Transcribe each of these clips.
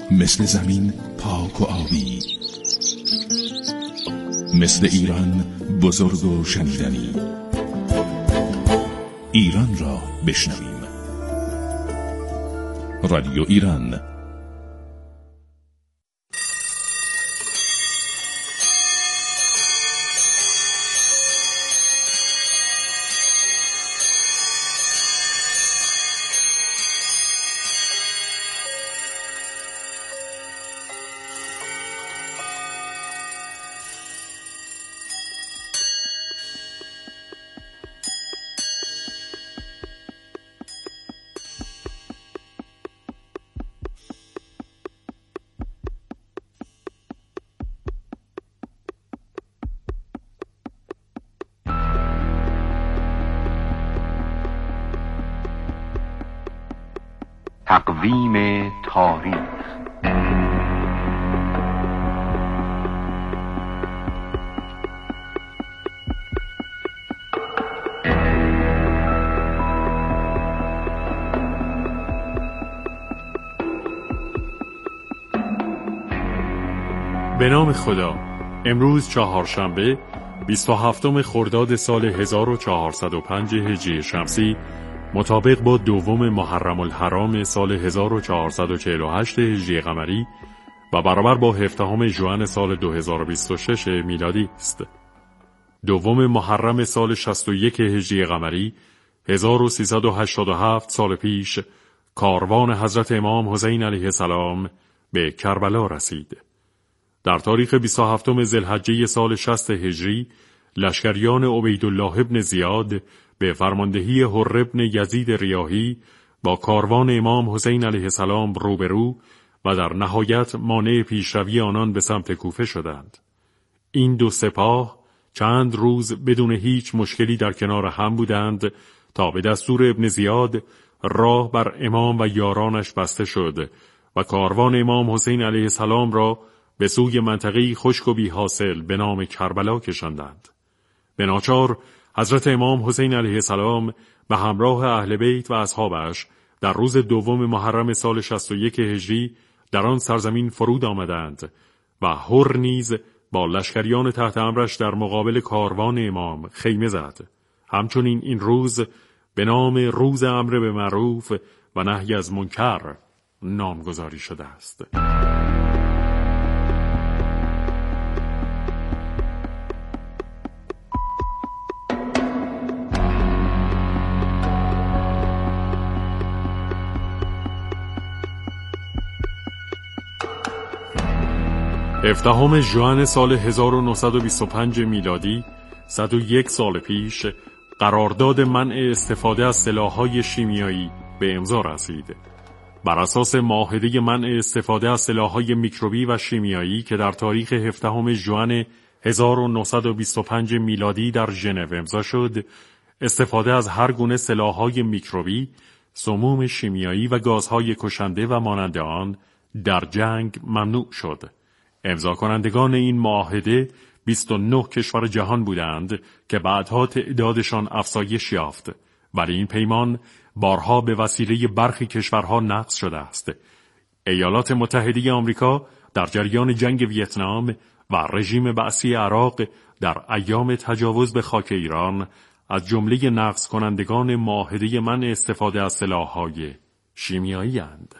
مثل زمین پاک و آبی، مثل ایران بزرگ و شنیدنی. ایران را بشنویم. رادیو ایران. تقویم تاریخ. به نام خدا. امروز چهارشنبه 27 خرداد سال 1405 هجری شمسی، مطابق با دوم محرم الحرام سال 1448 هجری قمری و برابر با 17 ژوئن سال 2026 میلادی است. دوم محرم سال 61 هجری قمری 1387 سال پیش کاروان حضرت امام حسین علیه السلام به کربلا رسید. در تاریخ 27 ذوالحجه سال 60 هجری لشکریان عبیدالله ابن زیاد به فرماندهی حر ابن یزید ریاحی با کاروان امام حسین علیه السلام روبرو و در نهایت مانع پیشروی آنان به سمت کوفه شدند. این دو سپاه چند روز بدون هیچ مشکلی در کنار هم بودند تا به دستور ابن زیاد راه بر امام و یارانش بسته شد و کاروان امام حسین علیه السلام را به سوی منطقه‌ای خشک و بی حاصل به نام کربلا کشاندند. به ناچار حضرت امام حسین علیه السلام به همراه اهل بیت و اصحابش در روز دوم محرم سال 61 هجری در آن سرزمین فرود آمدند و حر نیز با لشکریان تحت امرش در مقابل کاروان امام خیمه زد. همچنین این روز به نام روز امر به معروف و نهی از منکر نامگذاری شده است. هفدهم ژوئن سال 1925 میلادی 101 سال پیش قرارداد منع استفاده از سلاح‌های شیمیایی به امضا رسید. بر اساس معاهده منع استفاده از سلاح‌های میکروبی و شیمیایی که در تاریخ 17 ژوئن 1925 میلادی در ژنو امضا شد، استفاده از هر گونه سلاح‌های میکروبی، سموم شیمیایی و گازهای کشنده و مانند آن در جنگ ممنوع شد. امضا کنندگان این معاهده 29 کشور جهان بودند که بعدها تعدادشان افزایش یافت، ولی این پیمان بارها به وسیله برخی کشورها نقض شده است. ایالات متحده آمریکا در جریان جنگ ویتنام و رژیم بعثی عراق در ایام تجاوز به خاک ایران از جمله نقض کنندگان معاهده منع استفاده از سلاح‌های شیمیایی اند.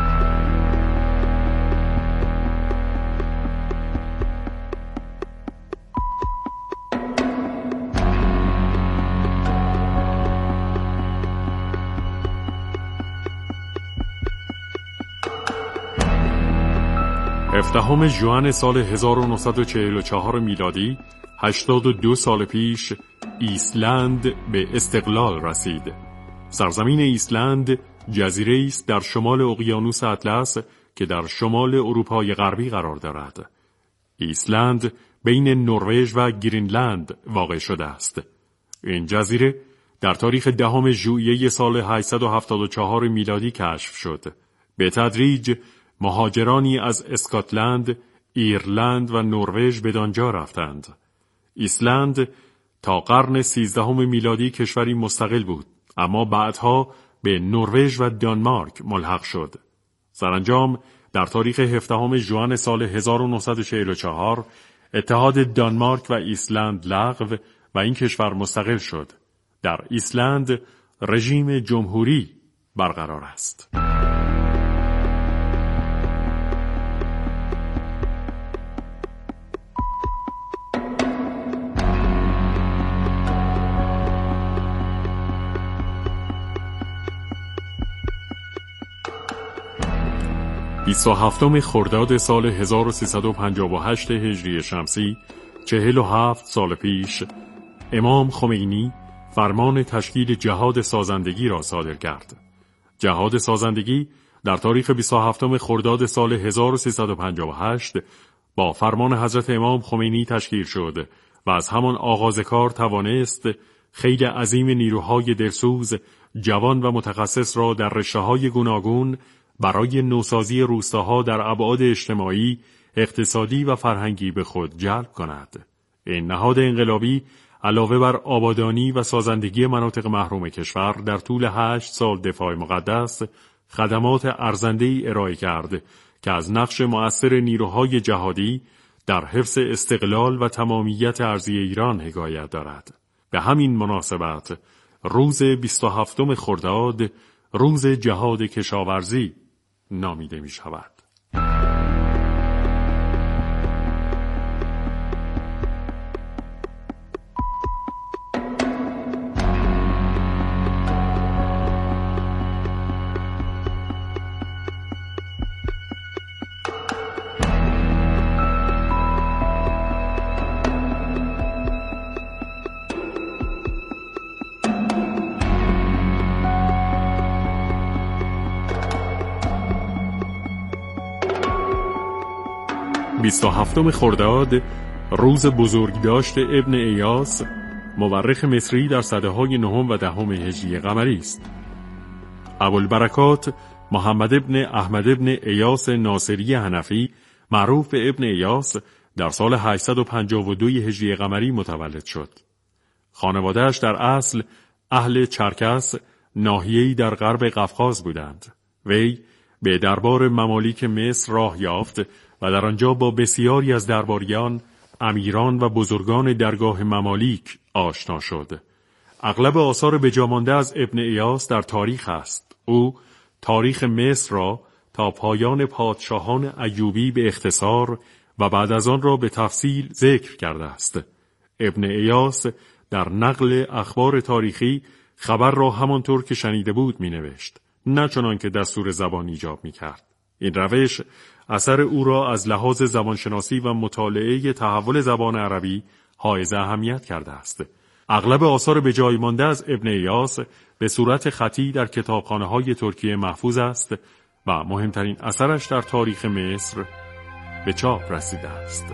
هفدهم ژوئن سال 1944 میلادی 82 سال پیش ایسلند به استقلال رسید. سرزمین ایسلند جزیره‌ای است در شمال اقیانوس اطلس که در شمال اروپای غربی قرار دارد. ایسلند بین نروژ و گرینلند واقع شده است. این جزیره در تاریخ 10 ژوئیه سال 874 میلادی کشف شد. به تدریج مهاجرانی از اسکاتلند، ایرلند و نروژ به آنجا رفتند. ایسلند تا قرن 13 میلادی کشوری مستقل بود، اما بعدها به نروژ و دانمارک ملحق شد. سرانجام در تاریخ 17 ژوئن سال 1944 اتحاد دانمارک و ایسلند لغو و این کشور مستقل شد. در ایسلند رژیم جمهوری برقرار است. 27 خرداد سال 1358 هجری شمسی، 47 سال پیش، امام خمینی فرمان تشکیل جهاد سازندگی را صادر کرد. جهاد سازندگی در تاریخ 27 خرداد سال 1358 با فرمان حضرت امام خمینی تشکیل شد و از همان آغاز کار توانست خیل عظیم نیروهای دلسوز، جوان و متخصص را در رشته‌های گوناگون برای نوسازی روستاها در ابعاد اجتماعی، اقتصادی و فرهنگی به خود جلب کند. این نهاد انقلابی علاوه بر آبادانی و سازندگی مناطق محروم کشور در طول 8 سال دفاع مقدس خدمات ارزنده‌ای ارائه کرد که از نقش مؤثر نیروهای جهادی در حفظ استقلال و تمامیت ارضی ایران حکایت دارد. به همین مناسبت روز 27 خرداد روز جهاد کشاورزی نامیده می شود. بیست خرداد روز بزرگداشت ابن ایاس، مورخ مصری در سده‌های 9 و 10 هجری قمری است. ابوالبرکات محمد ابن احمد ابن ایاس ناصری حنفی، معروف به ابن ایاس، در سال 852 هجری قمری متولد شد. خانواده‌اش در اصل اهل چرکس، ناحیه‌ای در غرب قفقاز بودند. وی به دربار ممالیک مصر راه یافت و در آنجا با بسیاری از درباریان، امیران و بزرگان درگاه ممالیک آشنا شد. اغلب آثار بجامانده از ابن ایاس در تاریخ است. او تاریخ مصر را تا پایان پادشاهان ایوبی به اختصار و بعد از آن را به تفصیل ذکر کرده است. ابن ایاس در نقل اخبار تاریخی خبر را همانطور که شنیده بود می نوشت، نه چنان که دستور زبان ایجاب می کرد. این روش اثر او را از لحاظ زبانشناسی و مطالعه تحول زبان عربی حائز اهمیت کرده است. اغلب آثار به جای مانده از ابن ایاس به صورت خطی در کتابخانه‌های ترکیه محفوظ است و مهمترین اثرش در تاریخ مصر به چاپ رسیده است.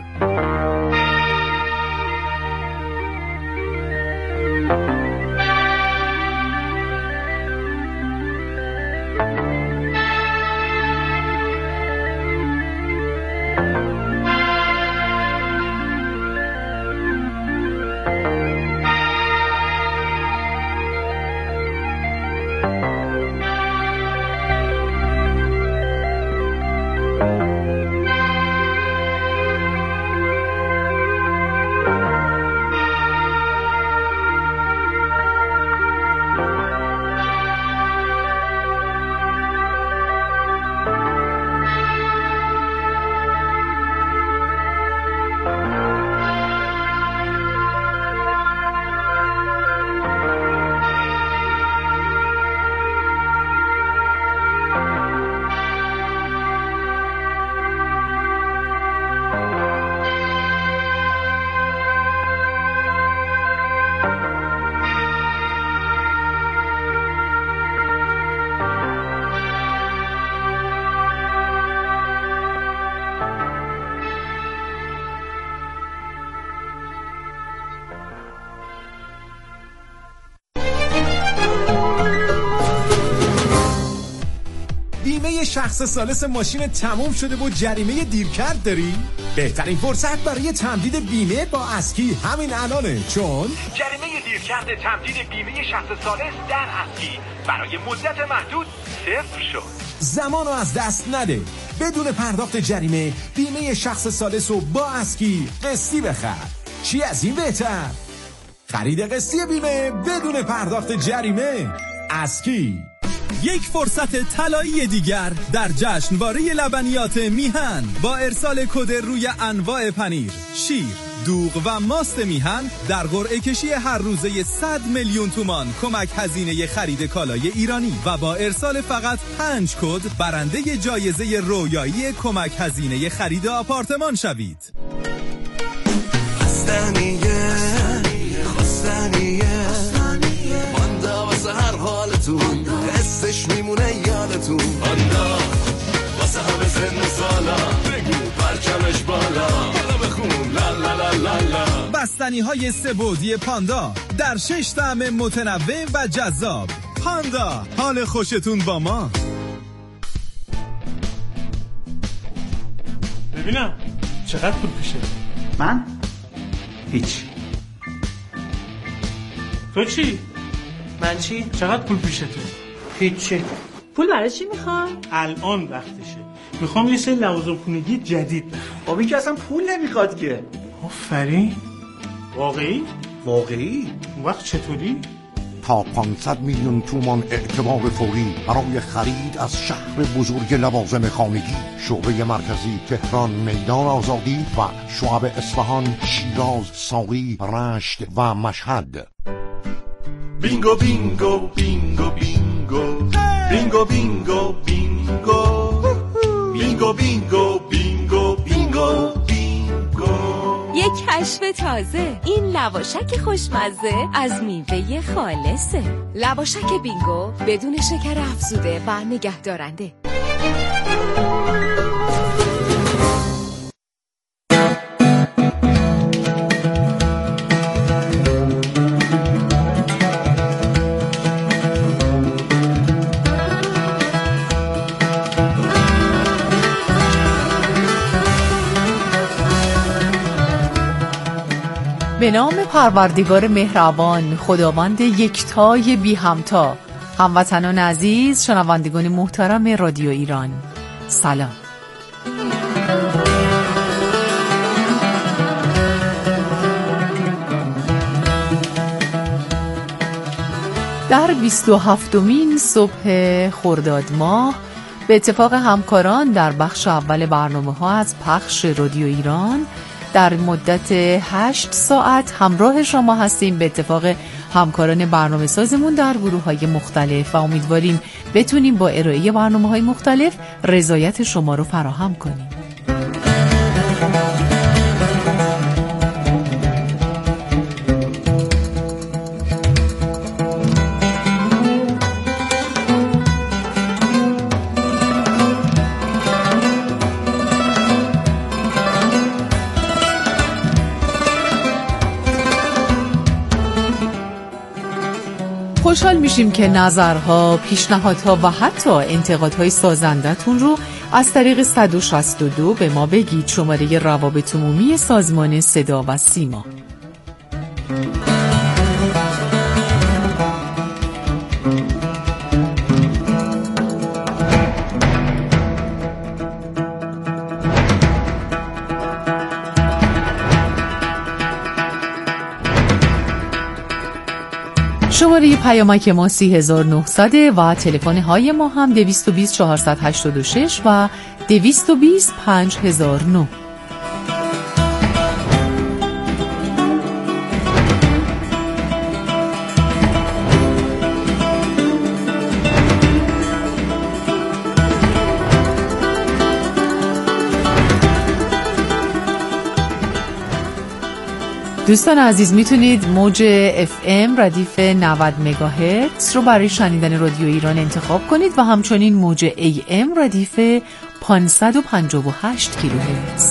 بیمه شخص ثالث ماشین تموم شده و جریمه دیرکرد داری؟ بهترین فرصت برای تمدید بیمه با اسکی همین الانه، چون جریمه دیرکرد تمدید بیمه شخص ثالث در اسکی برای مدت محدود صفر شد. زمانو از دست نده. بدون پرداخت جریمه بیمه شخص ثالث رو با اسکی قسطی بخر. چی از این بهتر؟ خرید قسطی بیمه بدون پرداخت جریمه. اسکی. یک فرصت طلایی دیگر در جشنواره لبنیات میهن با ارسال کد روی انواع پنیر، شیر، دوغ و ماست میهن در قرعه کشی هر روزه 100 میلیون تومان کمک هزینه خرید کالای ایرانی و با ارسال فقط 5 کد برنده جایزه رویایی کمک هزینه خرید آپارتمان شوید. پاندا واسه هر حالتون حسش میمونه یادتون. پاندا واسه همه سن سالا بگو پرچمش بالا بخون لا لا لا لا لا. بستنی های سه‌بعدی پاندا در 6 طعم متنوع و جذاب. پاندا، حال خوشتون با ما. ببینم چقدر پول پیشه؟ من؟ هیچ. تو چی؟ من چی؟ چقدر پول پیشته؟ هیچی. پول برای چی میخوای؟ الان وقتشه. میخوام یه سری لوازم خونگی جدید بخرم. بابی که اصلا پول نمیخواد که. آفرین. واقعی؟ واقعی؟ اون وقت چطوری؟ تا 500 میلیون تومان اعتبار فوری برای خرید از شهر بزرگ لوازم خانگی. شعبه مرکزی تهران، میدان آزادی و شعب اصفهان، شیراز، ساقی، رشت و مشهد. بینگو بینگو بینگو بینگو بینگو بینگو بینگو بینگو بینگو بینگو بینگو بینگو. یک کشف تازه، این لواشک خوشمزه از میوه خالصه. لواشک بینگو بدون شکر افزوده و نگهدارنده. به نام پروردگار مهربان، خداوند یکتای بی همتا. هموطنان عزیز، شنوندگان محترم رادیو ایران، سلام. در 27مین صبح خرداد ماه به اتفاق همکاران در بخش اول برنامه‌ها از پخش رادیو ایران در مدت 8 ساعت همراه شما هستیم. به اتفاق همکاران برنامه سازمون در گروه‌های مختلف و امیدواریم بتونیم با ارائه برنامه‌های مختلف رضایت شما رو فراهم کنیم. خوشحال میشیم که نظرها، پیشنهادها و حتی انتقادهای سازندتون رو از طریق 162 به ما بگید. شماره روابط عمومی سازمان صدا و سیما. شماره پیامک ما 3900 و تلفن های ما هم 220 486 و 220 5009. دوستان عزیز، میتونید موج FM ردیف 90 مگاهرتز رو برای شنیدن رادیو ایران انتخاب کنید و همچنین موج AM ردیف 558 کیلوهرتز.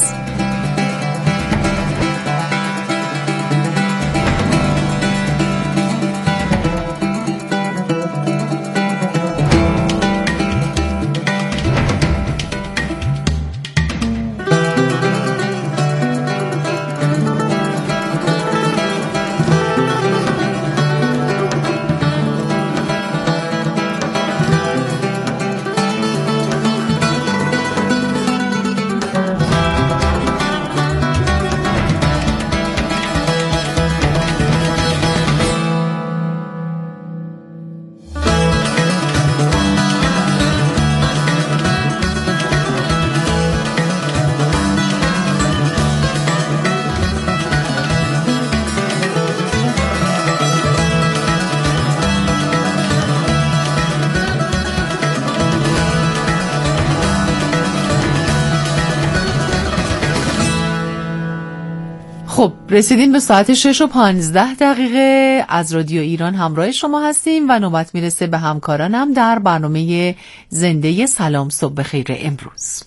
خب رسیدیم به ساعت 6:15 از رادیو ایران همراه شما هستیم و نوبت میرسه به همکارانم در برنامه زنده سلام صبح بخیر امروز.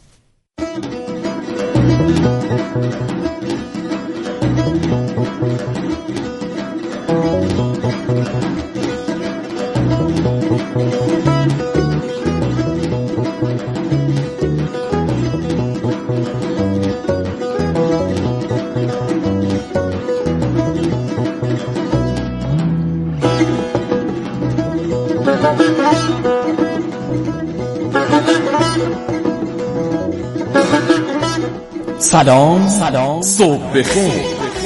سلام صبح بخیر.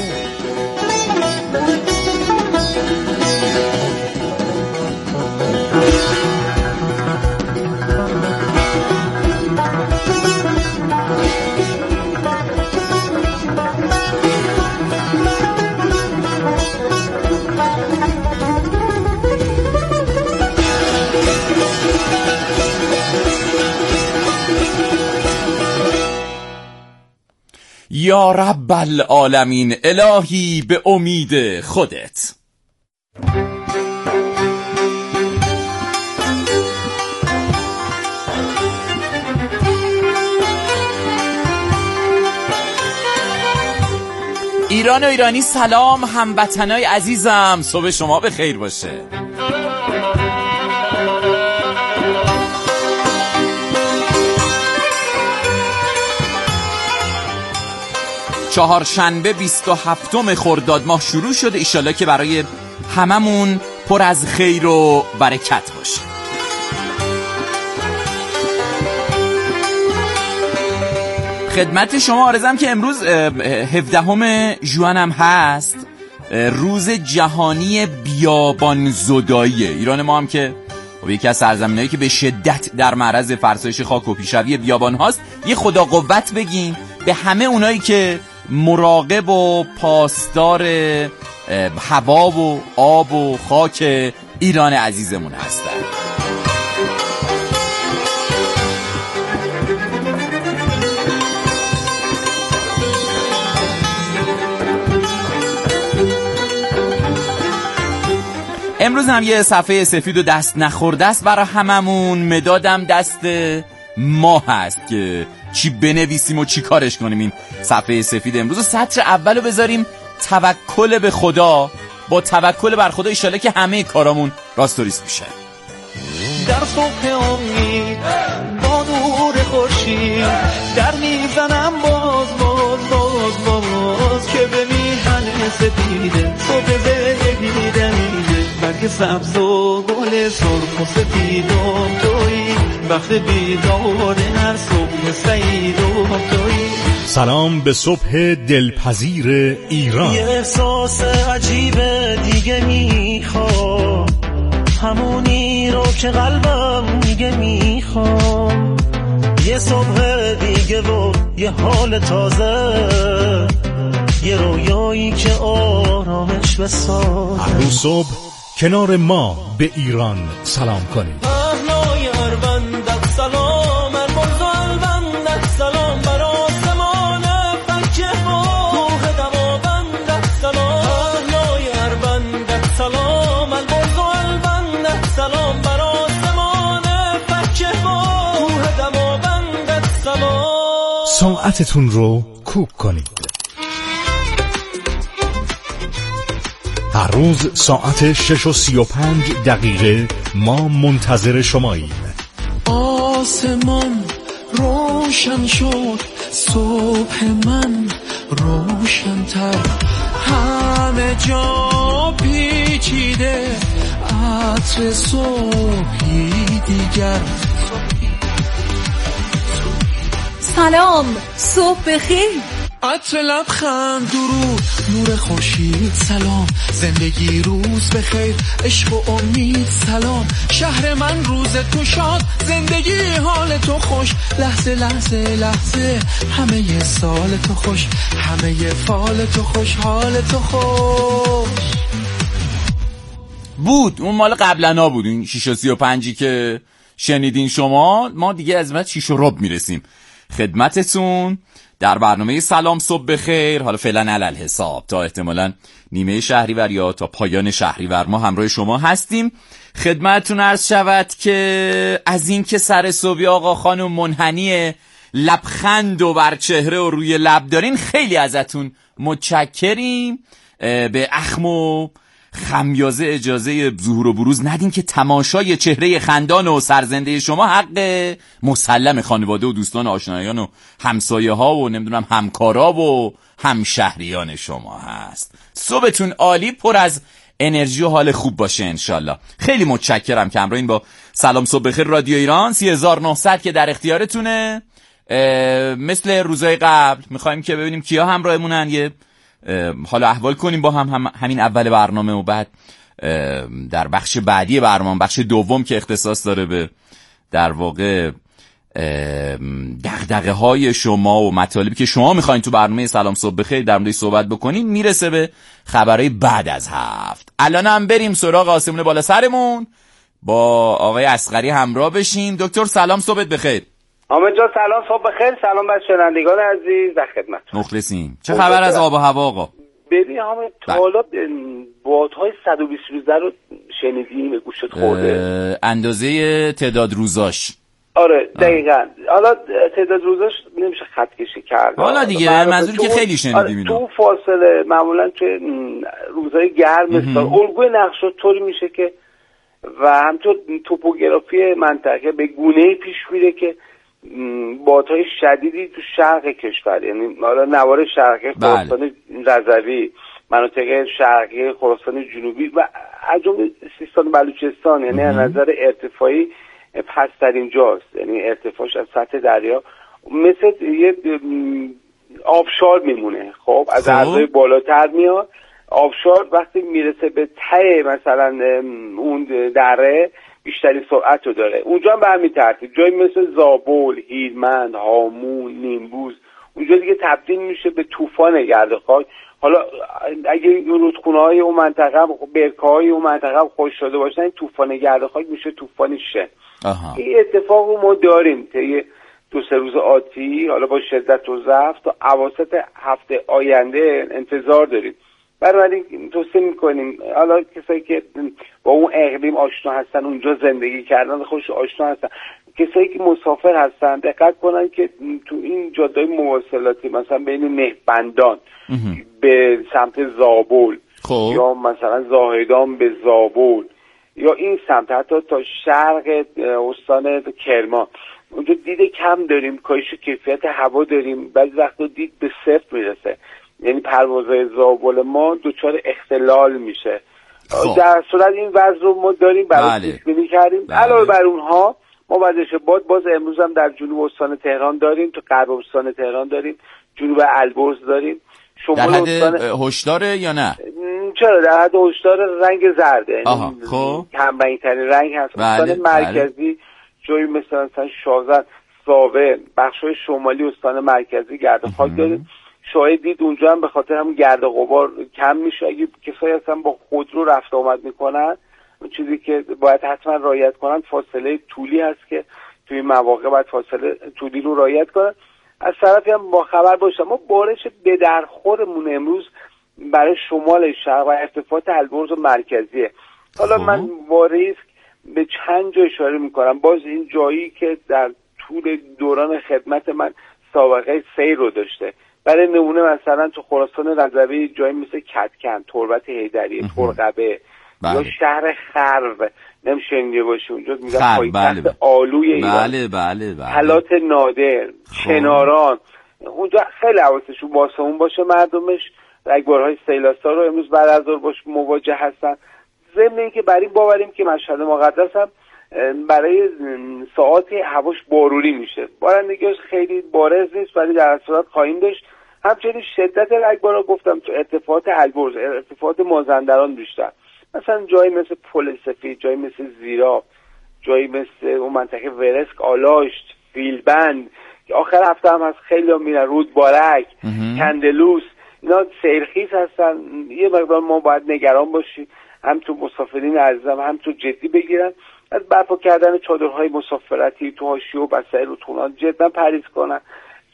یا رب العالمین، الهی به امید خودت. ایران و ایرانی سلام، هموطنای عزیزم، صبح شما به خیر باشه. چهارشنبه 27 خرداد ماه شروع شده، ایشالله که برای هممون پر از خیر و برکت باشه. خدمت شما عرضم که امروز 17 ژوئن هم هست، روز جهانی بیابان زدایی ایران ما هم که یکی از سرزمینایی که به شدت در معرض فرسایش خاک و پیشروی بیابان هاست. یه خدا قوت بگین به همه اونایی که مراقب و پاسدار هوا و آب و خاک ایران عزیزمون هستن. امروز هم یه صفحه سفید و دست نخورده است برای هممون. مدادم دست ما هست که چی بنویسیم و چی کارش کنیم. این صفحه سفید امروز سطر اولو بذاریم توکل به خدا. با توکل بر خدا ایشاله که همه کارامون راست و ریست میشه. در صبح امید با نور خورشید در میزنم باز که به میهن سپیده صبح زندگی دمیده برگ سبز و گل سرخ و سفیدم تویی وقت بیدار هر صبح سعیدم تویی. سلام به صبح دلپذیر ایران. یه احساس عجیب دیگه میخوام، همونی رو که قلبم میگه میخوام. یه صبح دیگه و یه حال تازه، یه رویایی که آرامش بسازه. هر روز صبح کنار ما به ایران سلام کنید. اهلای اروندت سلام، المرز و البندت سلام، بر آسمان فکه روح دوابندت سلام. اهلای اروندت سلام، المرز و البندت سلام، بر آسمان فکه روح دوابندت سلام. ساعتتون رو کوک کنید. هر روز ساعت 6:35 ما منتظر شماییم. آسمان روشن شد، صبح من روشن‌تر، همه جا پیچیده عطر صبحی دیگر. سلام صبح بخیر. عطر لبخند درود نور خورشید سلام، زندگی روز بخیر عشق و امید سلام. شهر من روز تو شاد، زندگی حال تو خوش، لحظه لحظه لحظه همه سال تو خوش، همه فال تو خوش، حال تو خوش. بود اون مال قبلنا بود، این 6:35 که شنیدین شما. ما دیگه از بعد 6:15 میرسیم خدمتتون. در برنامه سلام صبح بخیر، حالا فعلا علل حساب تا احتمالاً نیمه شهریور یا تا پایان شهریور ما همراه شما هستیم. خدمتتون عرض شود که از این که سر صبحی آقا خانم منحنی لبخند و بر چهره و روی لب دارین خیلی ازتون متشکریم. به اخم و خمیازه اجازه ظهور و بروز ندین که تماشای چهره خندان و سرزنده شما حق مسلم خانواده و دوستان و آشنایان و همسایه ها و نمیدونم همکارا و همشهریان شما هست. صبحتون عالی، پر از انرژی و حال خوب باشه انشالله. خیلی متشکرم که همراهین با سلام صبح بخیر رادیو ایران 3900 که در اختیارتونه. مثل روزهای قبل میخوایم که ببینیم کیا همراهمونن، یه حالا احوال کنیم با همین اول برنامه و بعد در بخش بعدی برنامه، بخش دوم که اختصاص داره به در واقع دغدغه های شما و مطالبی که شما میخواین تو برنامه سلام صبح بخیر در موردش صحبت بکنین، میرسه به خبرهای بعد از هفت. الان هم بریم سراغ آسمون بالا سرمون با آقای اصغری همراه بشیم. دکتر سلام، صبحت بخیر. حامد جان سلام، صبح بخیر. سلام بر شنوندگان عزیز در خدمت. مخلصیم. چه خبر از آب و هوا آقا؟ ببین حامد، تا حالا بادهای 120 روزه رو شنیدیم؟ به گوشت خورده؟ اندازه تعداد روزاش. آره دقیقاً. حالا تعداد روزاش نمیشه خط کشی کرد. حالا دیگه منظور که خیلی شنیدیم اینو. تو فاصله معمولا تو روزهای گرم مثلا الگوی نقشات طوری میشه که و همینطور توپوگرافی منطقه به گونه‌ای پیش میره که بادهای شدیدی تو شرق کشور، یعنی حالا نوار شرقی خراسان رضوی، مناطق شرقی خراسان جنوبی و از جمله سیستان بلوچستان، یعنی از نظر ارتفاعی پست‌ترین جاست، یعنی ارتفاعش از سطح دریا مثل یه آبشار میمونه. خب از عرضای بالاتر میاد آبشار، وقتی میرسه به ته مثلا اون دره بیشتری سرعت رو داره. اونجا هم به همین ترتیب جایی مثل زابل، هیرمند، هامون، نیمروز اونجا دیگه تبدیل میشه به طوفان گرد خاک. حالا اگه رودخونه‌های اون منطقه هم برکه‌های اون منطقه هم خشک شده باشن، این طوفان گرد خاک میشه طوفان شن. این اتفاق رو ما داریم طی 2-3 روز آتی، حالا با شدت و ضعف تا اواسط هفته آینده انتظار داریم. بنابراین توصیه میکنیم حالا کسایی که با اون اقلیم آشنا هستن، اونجا زندگی کردن، خوش آشنا هستن، کسایی که مسافر هستن دقت کنن که تو این جاده‌های مواصلاتی مثلا بین مهبندان به سمت زابل یا مثلا زاهدان به زابل یا این سمت حتی تا شرق استان کرمان، اونجا دید کم داریم، کاهش کیفیت هوا داریم، بعضی وقتا دید به صفر میرسه، یعنی پروازهای زابل ما دچار اختلال میشه. در صورت این وضع رو ما داریم برای پیش‌بینی کردیم. علاوه بر اونها ما وضعش باد باز امروز هم در جنوب استان تهران داریم، تو غرب استان تهران داریم، جنوب البرز داریم. در حد هشداره یا نه؟ چرا در حد هشدار رنگ زرده، خب کم رنگ‌ترین رنگ هست. استان مرکزی جایی مثلا شازن، ساوه، بخش‌های شمالی استان مرکزی گرد خاک داریم. شاید دید اونجا هم به خاطر هم گرد و غبار کم میشه. اگه کسایی هستن با خودرو رفت آمد میکنن، اون چیزی که باید حتما رعایت کنن فاصله طولی هست که توی مواقع باید فاصله طولی رو رعایت کنن. از طرفی هم با خبر باشم ما بارش به درخورمون امروز برای شمال شهر و ارتفاعات البرز و مرکزیه. حالا من با ریسک به چند جا اشاره میکنم، باز این جایی که در طول دوران خدمت من سابقه سیر رو داشته. برای نمونه مثلا تو خراسان رضوی جایی مثل کدکن، تربت حیدریه، ترقبه یا شهر خرو، نمیشه باشه اونجا میگن پایتخت آلوی ایران، حالات نادر، کناران، اونجا خیلی حواسشون باسمون باشه مردمش. رگبارهای سیلاسا رو امروز بعد از ظهر باش مواجه هستن. ضمن اینکه برای باوریم که مشهد مقدس هم برای ساعاتی هواش بارونی میشه، بارندگیش خیلی بارز نیست ولی در صورت خواهیم داشت. همچنین شدت رگبارها گفتم تو ارتفاعات البرز، ارتفاعات مازندران بیشتر، مثلا جایی مثل پل سفید، جایی مثل زیرا، جایی مثل اون منطقه ورسک، آلاشت، فیلبند که آخر هفته هم از خیلی هم میرن، رودبارک، کندلوس، اینا سیرخیز هستن. یه مقدار ما باید نگران باشیم، هم تو مسافرین عزیزم هم تو جدی بگیرن، از برپا کردن چادرهای مسافرتی تو حاشیه و بستر رودخونه‌ها جدا پرهیز کنن.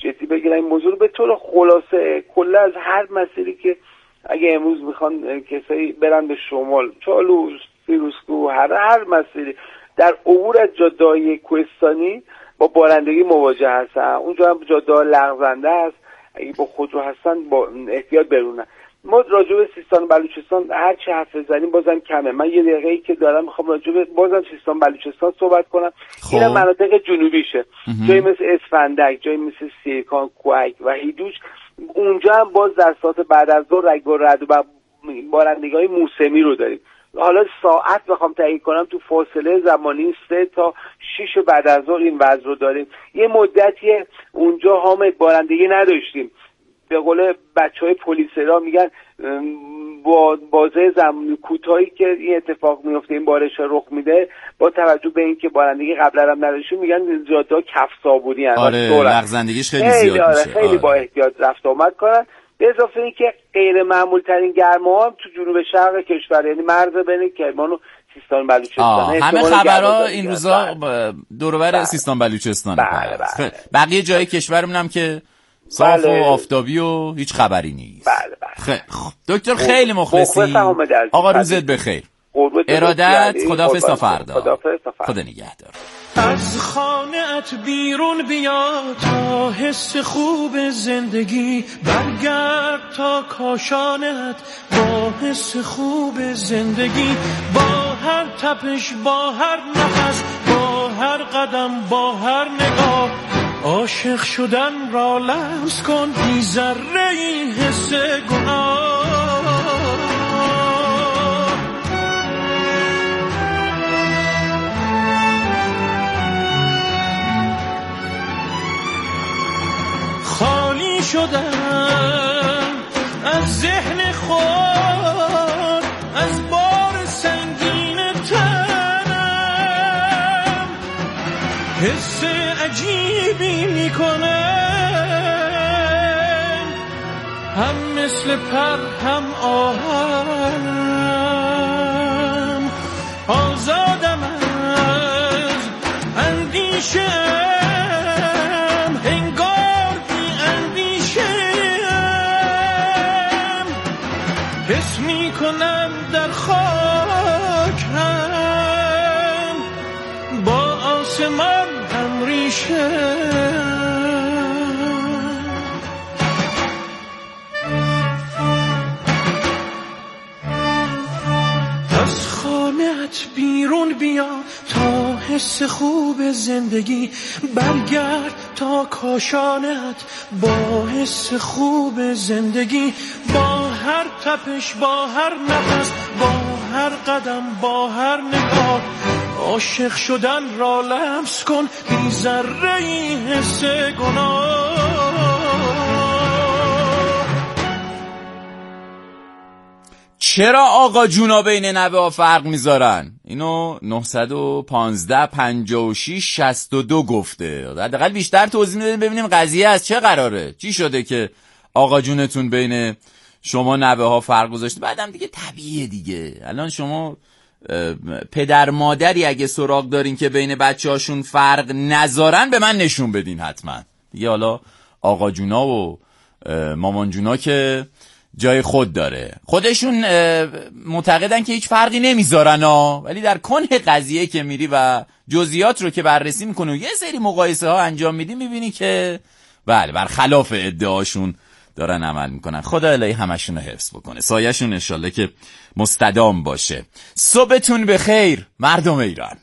جدی بگیرن این موضوع رو. به طور خلاصه کلا از هر مسیری که اگه امروز میخوان کسایی برن به شمال، چالوس، فیروزکوه، هر مسیری در عبور از جاده‌های کوهستانی با بارندگی مواجه هستن. اونجا هم جاده‌ها لغزنده است، اگه با خودرو هستن با احتیاط برونن. ما راجع به سیستان بلوچستان هر چی حرف بزنیم بازم کمه. من یه دقیقه‌ای که دارم میخوام راجع به بازم سیستان بلوچستان صحبت کنم. این مناطق جنوبیشه، جایی مثل اسفندک، جایی مثل سیرکان، کوهک و هیدوش. اونجا هم باز در ساعت بعد از ظهر رگ و رعد و بارندگی‌های موسمی رو داریم. حالا ساعت بخوام تعیین کنم تو فاصله زمانی 3 تا 6 بعد از ظهر این وضع رو داریم. یه مدتی اونجا حامد بارندگی نداشتیم. به قول بچهای پلیسرا میگن با بازه زمانی کوتاهی که این اتفاق میفته، این بارش رخ میده، با توجه به اینکه بارندگی قبلا هم نداشتیم، میگن جاده‌ها کف صابونی هستن. آره لغزندگیش خیلی زیاد میشه. خیلی با احتیاط رفت آمد کنن. به اضافه اینکه غیر معمول ترین گرما هم تو جنوب شرق کشور، یعنی مرز بین کرمان و سیستان بلوچستان. همه خبرها این روزا دور و بر سیستان بلوچستان. بله. بقیه جای کشورمون هم که صاف و آفتابی و هیچ خبری نیست. بله. دکتر خیلی مخلصی. آقا روزت بخیر. ارادت. خداحافظ تا فردا. خدا نگهدار. از خانه‌ات بیرون بیا تا حس خوب زندگی، برگرد تا کاشانت با حس خوب زندگی، با هر تپش، با هر نفس، با هر قدم، با هر نگاه، عاشق شدن را لمس کن بی ذره‌ای حس گناه. خالی شدم از ذهن خود، از بار سنگین تنم، حس عجیبی میکنم، هم مثل پر هم آهم، آزادم از اندیشه، در خاک هم با آسمان هم ریشه. از خانه‌ات بیرون بیا تا حس خوب زندگی، برگرد تا کاشانت با حس خوب زندگی، با هر تپش، با هر نفس، با هر قدم، با هر نگاه، عاشق شدن را لمس کن بی ذره‌ای حس گناه. چرا آقا جونا بین نوه ها فرق میذارن؟ اینو 915 56 62 گفته. حداقل بیشتر توضیح بدین ببینیم قضیه از چه قراره. چی شده که آقا جونتون بین شما نوه ها فرق گذاشته؟ بعدم دیگه طبیعیه دیگه. الان شما پدر مادری اگه سراغ دارین که بین بچه هاشون فرق نذارن به من نشون بدین حتما دیگه. حالا آقا جونا و مامان جونا که جای خود داره، خودشون معتقدن که هیچ فرقی نمیذارن ولی در کنه قضیه که میری و جزئیات رو که بررسی میکنی و یه سری مقایسه ها انجام میدی، میبینی که بله برخلاف ادعاشون دارن عمل میکنن. خدا الهی همشون رو حفظ بکنه، سایه‌شون انشالله که مستدام باشه. صبحتون بخیر مردم ایران.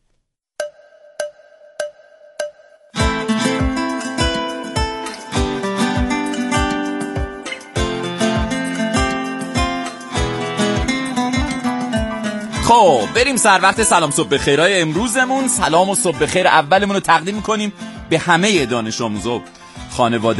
خب بریم سر وقت سلام صبح بخیرای امروزمون. سلام و صبح بخیر اولمون رو تقدیم میکنیم به همه دانش آموزا خانواده